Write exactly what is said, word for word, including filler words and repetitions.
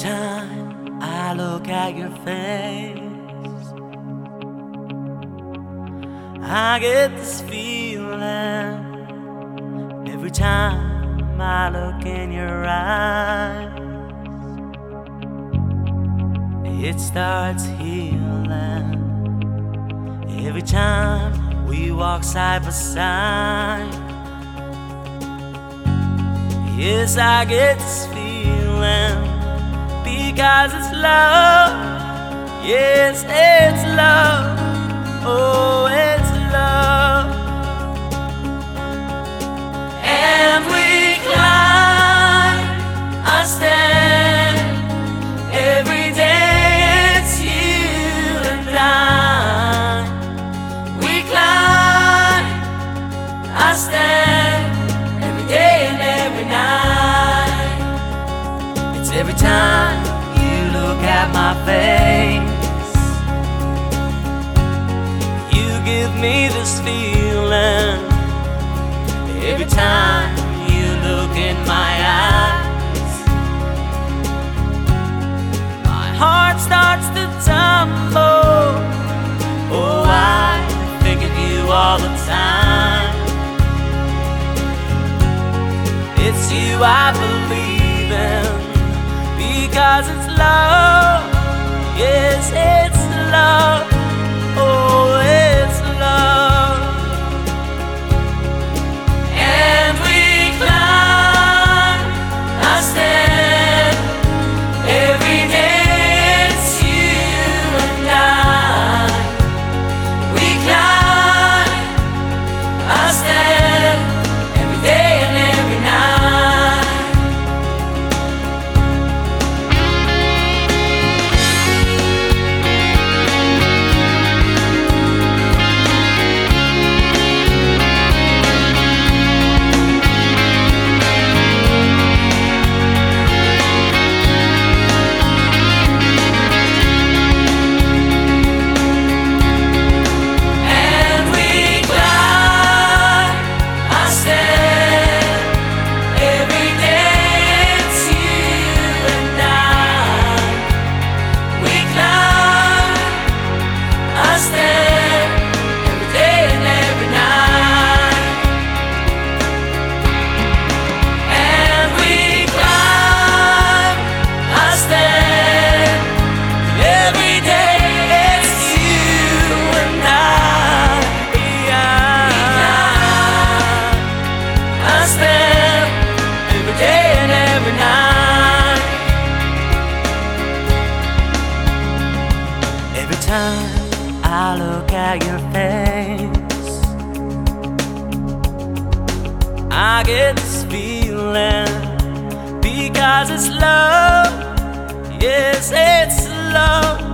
time I look at your face, I get this feeling. Every time I look in your eyes, it starts healing. Every time we walk side by side, yes, I get this feeling. Because it's love, yes, it's love, oh, it's love. And we climb, I stand, every day it's you and I. We climb, I stand, every day and every night. It's every time at my face, you give me this feeling. Every time you look in my eyes, my heart starts to tumble. Oh, I think of you all the time. It's you I believe in. Because it's love, yes, it's love, oh, it's love. And we climb, I stand, every day it's you and I. We climb, I stand, every day and every night. Every time I look at your face, I get this feeling. Because it's love, yes, it's love.